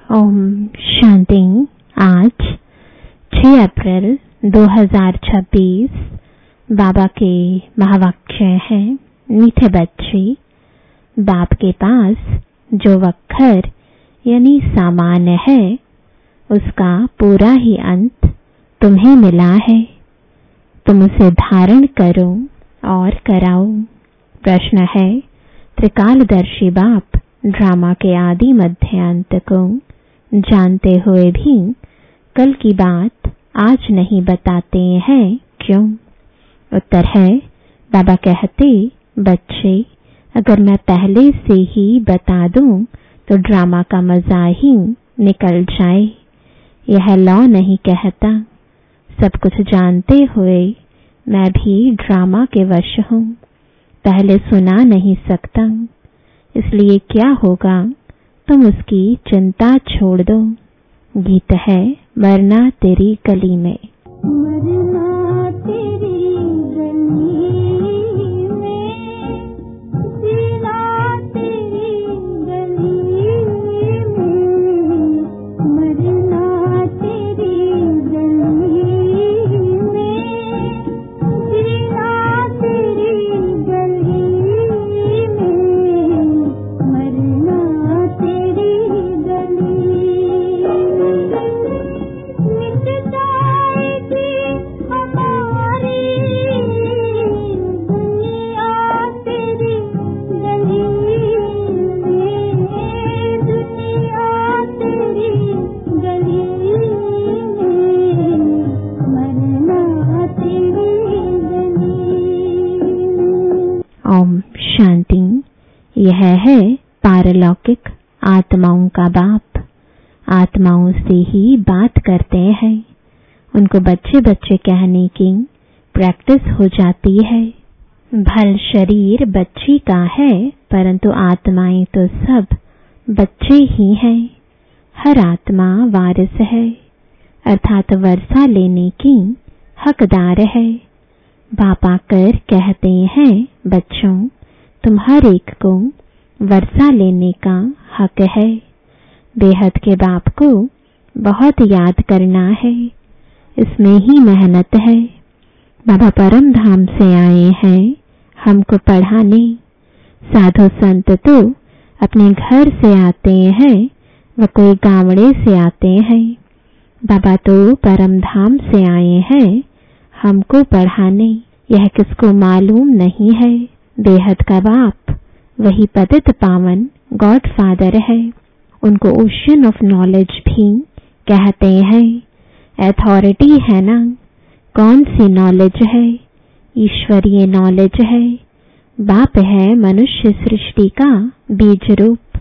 ओम शांति। आज 6 अप्रैल 2026 बाबा के महावाक्य है। मीठे बच्चे, बाप के पास जो वक्खर यानी सामान्य है उसका पूरा ही अंत तुम्हें मिला है। तुम उसे धारण करो और कराओ। प्रश्न है, त्रिकालदर्शी बाप ड्रामा के आदि मध्य अंत को जानते हुए भी कल की बात आज नहीं बताते हैं, क्यों? उत्तर है, बाबा कहते, बच्चे अगर मैं पहले से ही बता दूं तो ड्रामा का मजा ही निकल जाए। यह लॉ नहीं कहता। सब कुछ जानते हुए मैं भी ड्रामा के वश हूँ। पहले सुना नहीं सकता, इसलिए क्या होगा तुम उसकी चिंता छोड़ दो। गीत है, मरना तेरी गली में। मरना तेरी गली में, जीना तेरी गली में, मरना तेरी गली में, जीना तेरी गली में, मरना तेरी गली मिट जाएगी हमारी दुनिया तेरी गली में, दुनिया तेरी गली में, मरना तेरी गली। ओम शांति। यह है पारलौकिक आत्माओं का बाप। आत्माओं से ही बात करते हैं। उनको बच्चे बच्चे कहने की प्रैक्टिस हो जाती है। भल शरीर बच्ची का है, परंतु आत्माएं तो सब बच्चे ही हैं। हर आत्मा वारिस है, अर्थात वर्षा लेने की हकदार है। बाप आकर कहते हैं, बच्चों तुम हर एक को वर्षा लेने का हक है। बेहद के बाप को बहुत याद करना है, इसमें ही मेहनत है। बाबा परम धाम से आए हैं हमको पढ़ाने। साधु संत तो अपने घर से आते हैं, व कोई गावड़े से आते हैं। बाबा तो परम धाम से आए हैं हमको पढ़ाने। यह किसको मालूम नहीं है। बेहद का बाप वही पतित पावन गॉड फादर है। उनको ओशियन ऑफ नॉलेज भी कहते हैं। अथॉरिटी है ना, कौन सी नॉलेज है? ईश्वरीय नॉलेज है। बाप है मनुष्य सृष्टि का बीज रूप,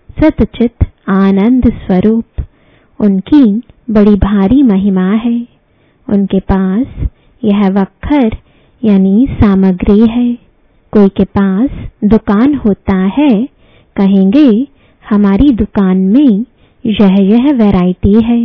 सतचित आनंद स्वरूप। उनकी बड़ी भारी महिमा है। उनके पास यह वक्खर यानी सामग्री है। कोई के पास दुकान होता है, कहेंगे हमारी दुकान में यह वैरायटी है।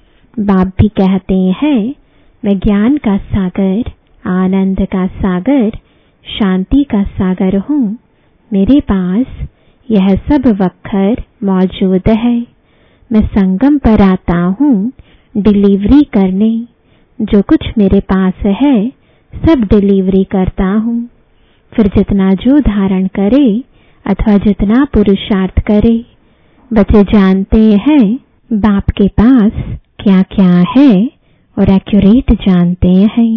बाप भी कहते हैं, मैं ज्ञान का सागर, आनंद का सागर, शांति का सागर हूँ। मेरे पास यह सब वक्खर मौजूद है। मैं संगम पर आता हूँ डिलीवरी करने। जो कुछ मेरे पास है सब डिलीवरी करता हूँ। फिर जितना जो धारण करे अथवा जितना पुरुषार्थ करे। बच्चे जानते हैं बाप के पास क्या क्या है और एक्यूरेट जानते हैं।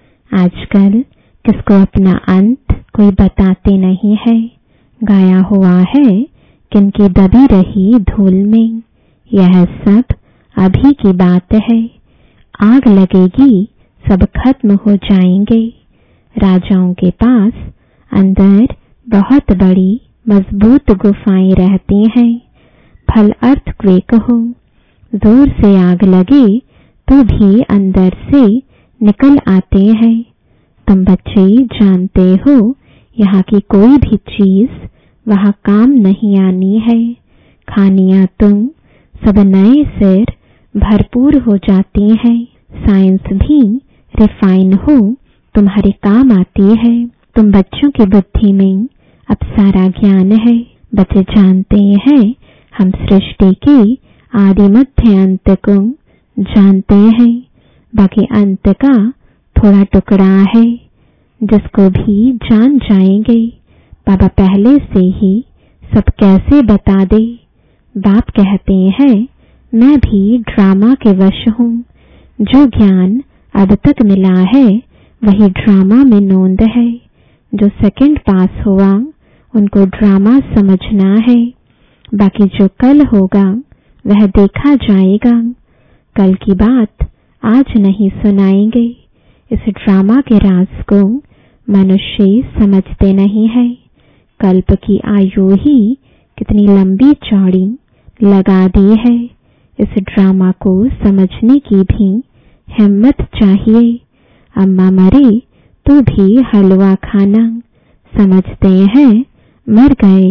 आजकल किसको अपना अंत कोई बताते नहीं है। गाया हुआ है किनकी दबी रही धूल में। यह सब अभी की बात है। आग लगेगी, सब खत्म हो जाएंगे। राजाओं के पास अंदर बहुत बड़ी मजबूत गुफाएं रहती हैं। फल अर्थक्वेक हो, जोर से आग लगे तो भी अंदर से निकल आते हैं। तुम बच्चे जानते हो यहाँ की कोई भी चीज वहाँ काम नहीं आनी है। खानियां तुम सब नए सिर भरपूर हो जाती है। साइंस भी रिफाइन हो तुम्हारे काम आती है। तुम बच्चों की बुद्धि में अब सारा ज्ञान है। बच्चे जानते हैं हम सृष्टि के आदि मध्य अंत को जानते हैं, बाकी अंत का थोड़ा टुकड़ा है जिसको भी जान जाएंगे। बाबा पहले से ही सब कैसे बता दे। बाप कहते हैं मैं भी ड्रामा के वश हूँ। जो ज्ञान अब तक मिला है वही ड्रामा में नोंद है। जो सेकंड पास हुआ उनको ड्रामा समझना है, बाकी जो कल होगा वह देखा जाएगा। कल की बात आज नहीं सुनाएंगे। इस ड्रामा के राज को मनुष्य समझते नहीं है। कल्प की आयु ही कितनी लंबी चौड़ी लगा दी है। इस ड्रामा को समझने की भी हिम्मत चाहिए। अम्मा मरे तो भी हलवा खाना, समझते हैं मर गए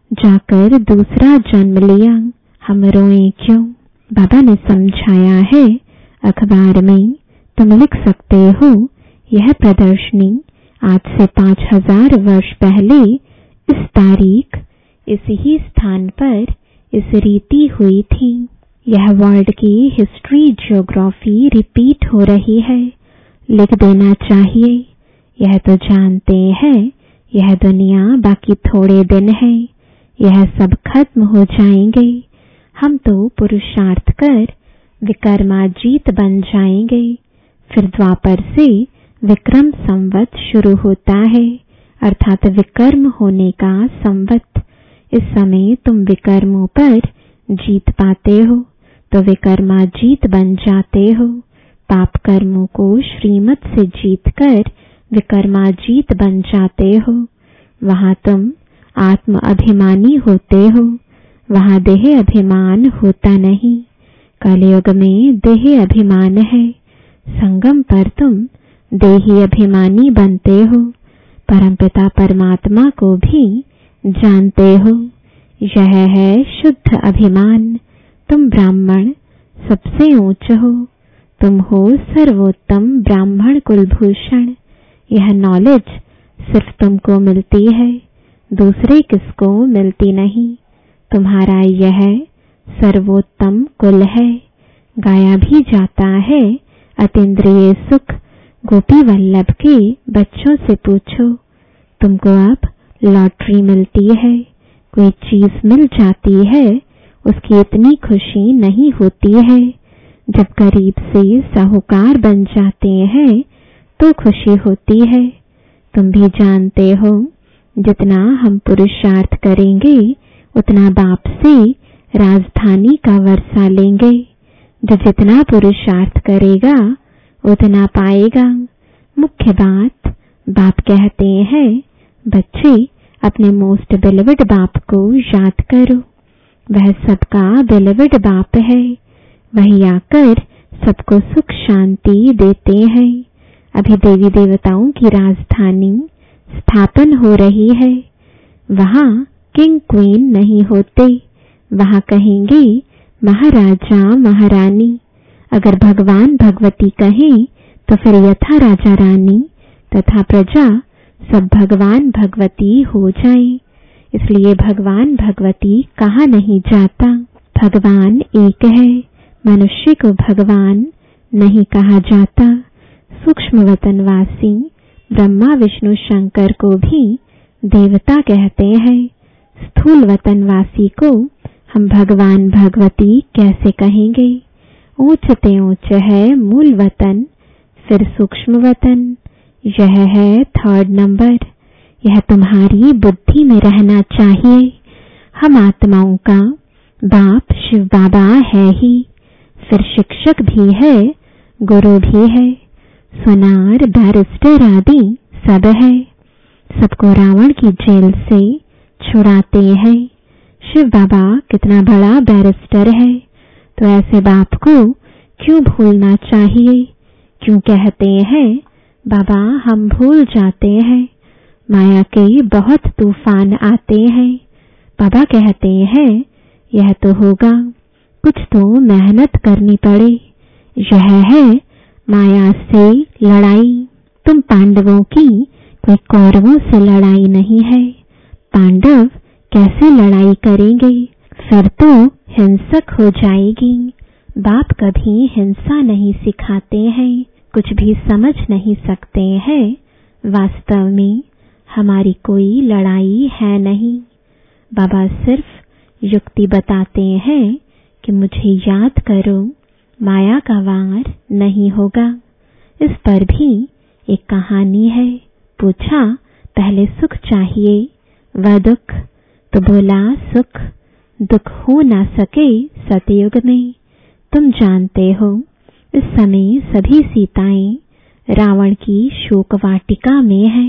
जाकर दूसरा जन्म लिया, हम रोए क्यों। बाबा ने समझाया है अखबार में तुम लिख सकते हो यह प्रदर्शनी आज से 5000 वर्ष पहले इस तारीख इस ही स्थान पर इस रीति हुई थी। यह वर्ल्ड की हिस्ट्री ज्योग्राफी रिपीट हो रही है, लिख देना चाहिए। यह तो जानते हैं यह दुनिया बाकी थोड़े दिन है, यह सब खत्म हो जाएंगे। हम तो पुरुषार्थ कर विक्रमाजीत बन जाएंगे। फिर द्वापर से विक्रम संवत शुरू होता है, अर्थात विकर्म होने का संवत। इस समय तुम विकर्मों पर जीत पाते हो तो विकर्माजीत बन जाते हो। पाप कर्मों को श्रीमत से जीतकर विकर्माजीत बन जाते हो। वहां तुम आत्म अभिमानी होते हो, वहां देह अभिमान होता नहीं। कलयुग में देह अभिमान है, संगम पर तुम देही अभिमानी बनते हो। परमपिता परमात्मा को भी जानते हो। यह है शुद्ध अभिमान। तुम ब्राह्मण सबसे ऊंच हो, तुम हो सर्वोत्तम ब्राह्मण कुलभूषण। यह नॉलेज सिर्फ तुमको मिलती है, दूसरे किसको मिलती नहीं। तुम्हारा यह सर्वोत्तम कुल है। गाया भी जाता है अतीन्द्रिय सुख। गोपी वल्लभ के बच्चों से पूछो, तुमको अब लॉटरी मिलती है, कोई चीज मिल जाती है, उसकी इतनी खुशी नहीं होती है। जब गरीब से साहूकार बन जाते हैं तो खुशी होती है। तुम भी जानते हो जितना हम पुरुषार्थ करेंगे उतना बाप से राजधानी का वर्षा लेंगे। जो जितना पुरुषार्थ करेगा उतना पाएगा। मुख्य बात बाप कहते हैं बच्चे अपने मोस्ट बिलीव्ड बाप को याद करो। वह सबका बिलीव्ड बाप है, वही आकर सबको सुख शांति देते हैं। अभी देवी देवताओं की राजधानी स्थापन हो रही है। वहां किंग क्वीन नहीं होते, वहां कहेंगे महाराजा महारानी। अगर भगवान भगवती कहें तो फिर यथा राजा रानी तथा प्रजा सब भगवान भगवती हो जाए। इसलिए भगवान भगवती कहा नहीं जाता। भगवान एक है, मनुष्य को भगवान नहीं कहा जाता। सूक्ष्म वतनवासी ब्रह्मा विष्णु शंकर को भी देवता कहते हैं। स्थूल वतनवासी को हम भगवान भगवती कैसे कहेंगे। ऊंचते ऊंच है मूल वतन, फिर सूक्ष्म वतन, यह है 3rd नंबर। यह तुम्हारी बुद्धि में रहना चाहिए। हम आत्माओं का बाप शिव बाबा है ही, फिर शिक्षक भी है, गुरु भी है, सोनार बैरिस्टर आदि सब है। सबको रावण की जेल से छुड़ाते हैं। शिव बाबा कितना बड़ा बैरिस्टर है, तो ऐसे बाप को क्यों भूलना चाहिए। क्यों कहते हैं बाबा हम भूल जाते हैं, माया के बहुत तूफान आते हैं। बाबा कहते हैं यह तो होगा, कुछ तो मेहनत करनी पड़े। यह है माया से लड़ाई। तुम पांडवों की कोई कौरवों से लड़ाई नहीं है। पांडव कैसे लड़ाई करेंगे। फिर तो हिंसक हो जाएगी। बाप कभी हिंसा नहीं सिखाते हैं, कुछ भी समझ नहीं सकते हैं। वास्तव में हमारी कोई लड़ाई है नहीं। बाबा सिर्फ युक्ति बताते हैं कि मुझे याद करो, माया का वार नहीं होगा। इस पर भी एक कहानी है। पूछा, पहले सुख चाहिए व दुख? तो बोला, सुख दुख हो ना सके सतयुग में। तुम जानते हो इस समय सभी सीताएं रावण की शोक वाटिका में है।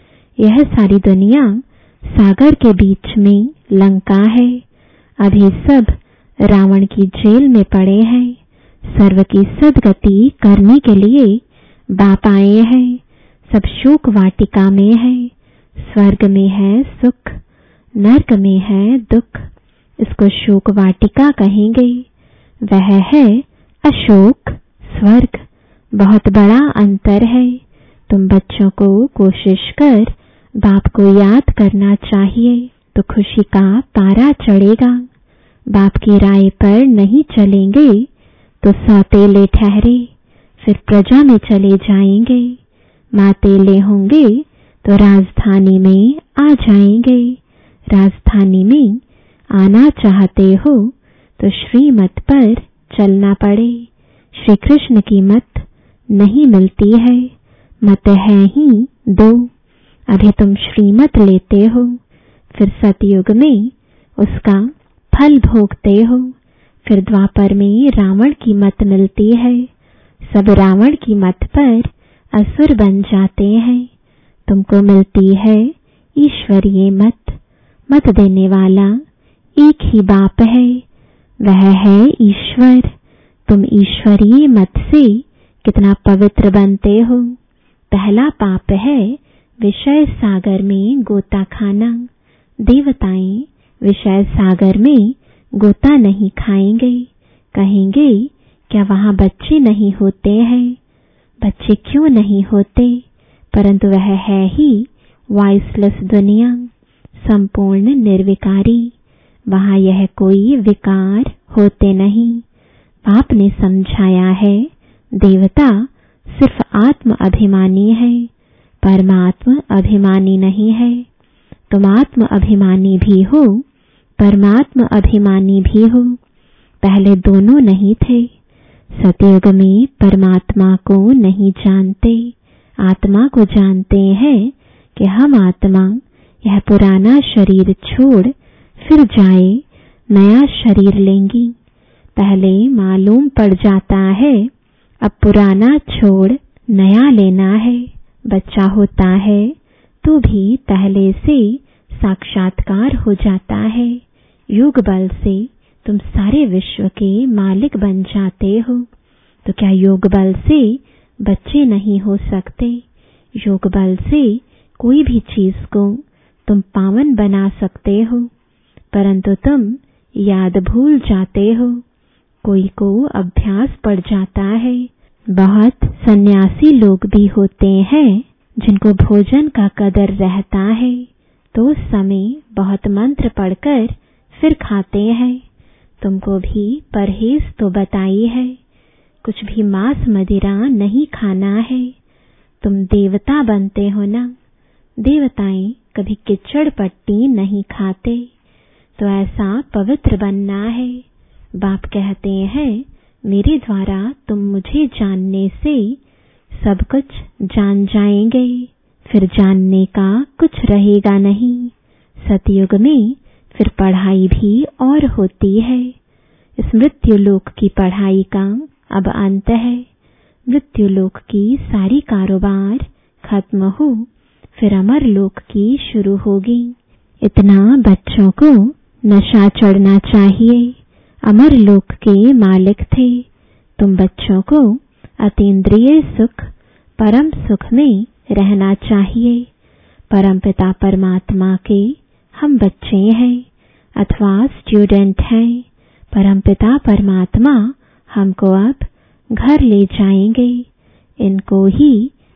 यह सारी दुनिया सागर के बीच में लंका है। अभी सब रावण की जेल में पड़े हैं। सर्व की सद्गति करने के लिए बाप आए हैं। सब शोक वाटिका में है। स्वर्ग में है सुख, नरक में है दुख। इसको शोक वाटिका कहेंगे। वह है अशोक स्वर्ग। बहुत बड़ा अंतर है। तुम बच्चों को कोशिश कर बाप को याद करना चाहिए तो खुशी का पारा चढ़ेगा। बाप की राय पर नहीं चलेंगे तो सौतेले ठहरे, फिर प्रजा में चले जाएंगे। मातेले होंगे तो राजधानी में आ जाएंगे। राजधानी में आना चाहते हो तो श्रीमत पर चलना पड़े। श्री कृष्ण की मत नहीं मिलती है, मत है ही दो। अभी तुम श्रीमत लेते हो, फिर सतयुग में उसका फल भोगते हो। फिर द्वापर में रावण की मत मिलती है। सब रावण की मत पर असुर बन जाते हैं। तुमको मिलती है ईश्वरीय मत। मत देने वाला एक ही बाप है, वह है ईश्वर। तुम ईश्वरीय मत से कितना पवित्र बनते हो। पहला पाप है विषय सागर में गोता खाना। देवताएं विषय सागर में गोता नहीं खाएंगे। कहेंगे, क्या वहां बच्चे नहीं होते हैं? बच्चे क्यों नहीं होते? परंतु वह है ही वॉइसलेस दुनिया, संपूर्ण निर्विकारी। वहां यह कोई विकार होते नहीं। बाप ने समझाया है, देवता सिर्फ आत्म अभिमानी है, परमात्मा अभिमानी नहीं है। तुम आत्म अभिमानी भी हो, परमात्मा अभिमानी भी हो। पहले दोनों नहीं थे। सतयुग में परमात्मा को नहीं जानते, आत्मा को जानते हैं कि हम आत्मा यह पुराना शरीर छोड़ फिर जाए नया शरीर लेंगी। पहले मालूम पड़ जाता है अब पुराना छोड़ नया लेना है। बच्चा होता है तो भी पहले से साक्षात्कार हो जाता है। योग बल से तुम सारे विश्व के मालिक बन जाते हो। तो क्या योग बल से बच्चे नहीं हो सकते? योग बल से कोई भी चीज को तुम पावन बना सकते हो, परंतु तुम याद भूल जाते हो। कोई को अभ्यास पड़ जाता है। बहुत सन्यासी लोग भी होते हैं जिनको भोजन का कदर रहता है, तो उस समय बहुत मंत्र पढ़कर फिर खाते हैं। तुमको भी परहेज तो बताई है, कुछ भी मांस मदिरा नहीं खाना है। तुम देवता बनते हो ना। देवताएं कभी किचड़ पट्टी नहीं खाते, तो ऐसा पवित्र बनना है। बाप कहते हैं, मेरे द्वारा तुम मुझे जानने से सब कुछ जान जाएंगे, फिर जानने का कुछ रहेगा नहीं। सतयुग में फिर पढ़ाई भी और होती है। इस मृत्यु लोक की पढ़ाई का अब अंत है। मृत्यु लोक की सारी कारोबार खत्म हो, फिर अमर लोक की शुरू होगी। इतना बच्चों को नशा चढ़ना चाहिए। अमर लोक के मालिक थे। तुम बच्चों को अतीन्द्रिय सुख, परम सुख में रहना चाहिए। परमपिता परमात्मा के हम बच्चे हैं अथवा स्टूडेंट हैं। परमपिता परमात्मा हमको अब घर ले जाएंगे। इनको ही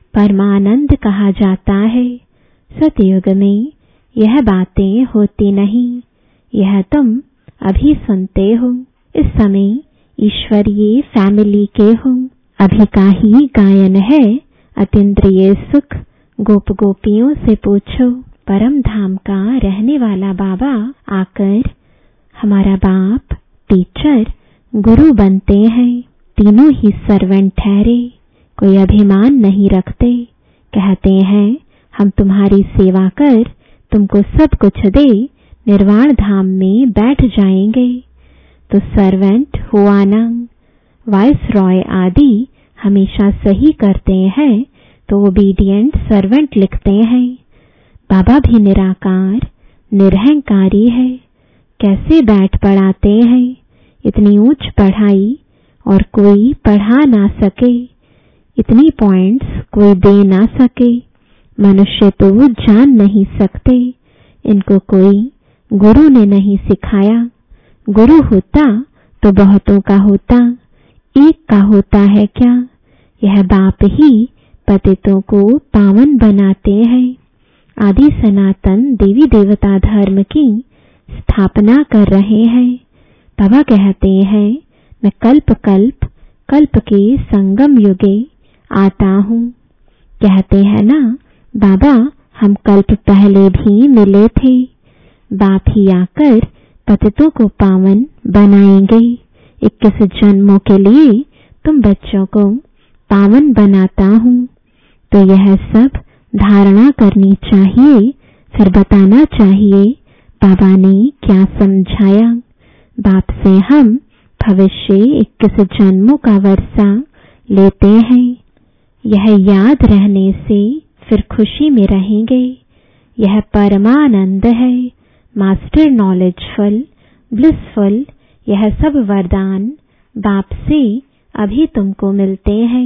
परमानंद कहा जाता है। सतयुग में यह बातें होती नहीं। यह तुम अभी सुनते हो। इस समय ईश्वरीय फैमिली के हो। अभी का ही गायन है अतीन्द्रिय सुख। गोप गोपियों से पूछो। परम धाम का रहने वाला बाबा आकर हमारा बाप, टीचर, गुरु बनते हैं। तीनों ही सर्वेंट ठहरे। कोई अभिमान नहीं रखते। कहते हैं हम तुम्हारी सेवा कर तुमको सब कुछ दे निर्वाण धाम में बैठ जाएंगे। तो सर्वेंट हुआ ना। वाइस रॉय आदि हमेशा सही करते हैं तो ओबीडिएंट सर्वेंट लिखते हैं। बाबा भी निराकार निरहंकारी है। कैसे बैठ पढ़ाते हैं। इतनी ऊंच पढ़ाई और कोई पढ़ा ना सके। इतनी पॉइंट्स कोई दे ना सके। मनुष्य तो जान नहीं सकते। इनको कोई गुरु ने नहीं सिखाया। गुरु होता तो बहुतों का होता। एक का होता है क्या। यह बाप ही पतितों को पावन बनाते हैं। आदि सनातन देवी देवता धर्म की स्थापना कर रहे हैं। बाबा कहते हैं मैं कल्प कल्प कल्प के संगम युगे आता हूँ। कहते हैं ना बाबा हम कल्प पहले भी मिले थे। बाप ही आकर पतितों को पावन बनाएंगे। 21 जन्मों के लिए तुम बच्चों को पावन बनाता हूँ। तो यह सब धारणा करनी चाहिए। फिर बताना चाहिए बाबा ने क्या समझाया। बाप से हम भविष्य 21 जन्मों का वर्षा लेते हैं। यह याद रहने से फिर खुशी में रहेंगे। यह परमानंद है। मास्टर नॉलेजफुल ब्लिसफुल यह सब वरदान बाप से अभी तुमको मिलते हैं।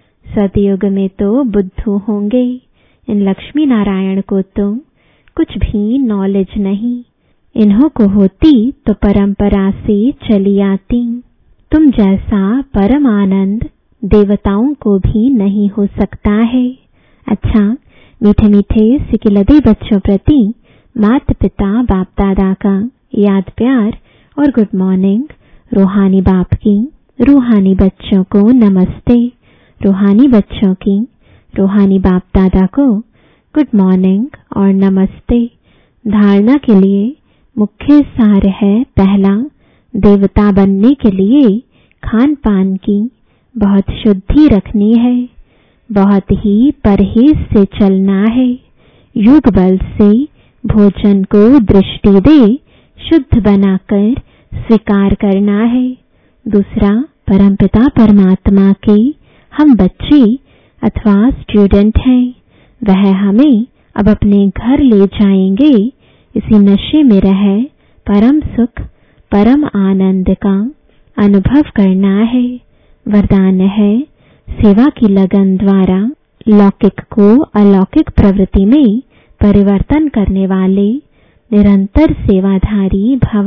सतयुग में तो बुद्धू होंगे। इन लक्ष्मी नारायण को तो कुछ भी नॉलेज नहीं। इन्हों को होती तो परंपरा से चली आती। तुम जैसा परम आनंद देवताओं को भी नहीं हो सकता है। अच्छा मीठे मीठे सिकिलदे बच्चों प्रति माता पिता बाप दादा का याद प्यार और गुड मॉर्निंग। रूहानी बाप की रूहानी बच्चों को नमस्ते। रूहानी बच्चों की रूहानी बाप दादा को गुड मॉर्निंग और नमस्ते। धारणा के लिए मुख्य सार है पहला, देवता बनने के लिए खान पान की बहुत शुद्धि रखनी है। बहुत ही परहेज से चलना है। युग बल से भोजन को दृष्टि दे शुद्ध बनाकर स्वीकार करना है। दूसरा, परमपिता परमात्मा के हम बच्चे अथवा स्टूडेंट हैं। वह हमें अब अपने घर ले जाएंगे। इसी नशे में रह परम सुख परम आनंद का अनुभव करना है। वरदान है सेवा की लगन द्वारा लौकिक को अलौकिक प्रवृत्ति में परिवर्तन करने वाले निरंतर सेवाधारी भव।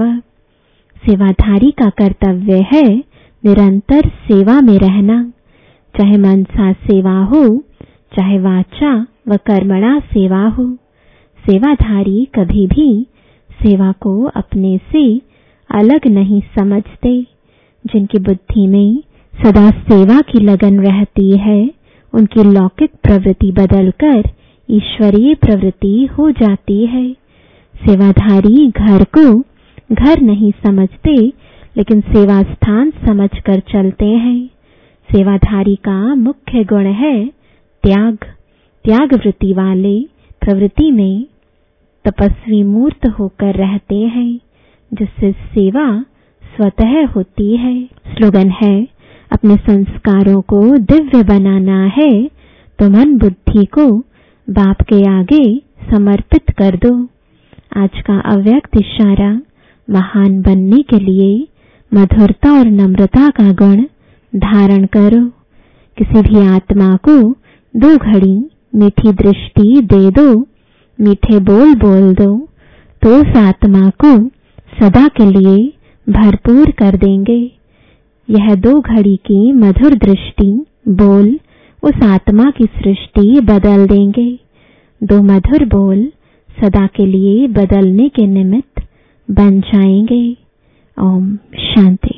सेवाधारी का कर्तव्य है निरंतर सेवा में रहना। चाहे मनसा सेवा हो, चाहे वाचा व कर्मणा सेवा हो। सेवाधारी कभी भी सेवा को अपने से अलग नहीं समझते। जिनकी बुद्धि में सदा सेवा की लगन रहती है, उनकी लौकिक प्रवृत्ति बदलकर ईश्वरीय प्रवृत्ति हो जाती है। सेवाधारी घर को घर नहीं समझते, लेकिन सेवा स्थान समझकर चलते हैं। सेवाधारी का मुख्य गुण है त्याग। त्याग वृत्ति वाले प्रवृत्ति में तपस्वी मूर्त होकर रहते हैं, जिससे सेवा स्वतः होती है। स्लोगन है अपने संस्कारों को दिव्य बनाना है तो मन बुद्धि को बाप के आगे समर्पित कर दो। आज का अव्यक्त इशारा महान बनने के लिए मधुरता और नम्रता का गुण धारण करो। किसी भी आत्मा को 2 घड़ी मीठी दृष्टि दे दो, मीठे बोल बोल दो, तो उस आत्मा को सदा के लिए भरपूर कर देंगे। यह 2 घड़ी की मधुर दृष्टि बोल उस आत्मा की सृष्टि बदल देंगे। 2 मधुर बोल सदा के लिए बदलने के निमित्त बन जाएंगे। ओम शांति।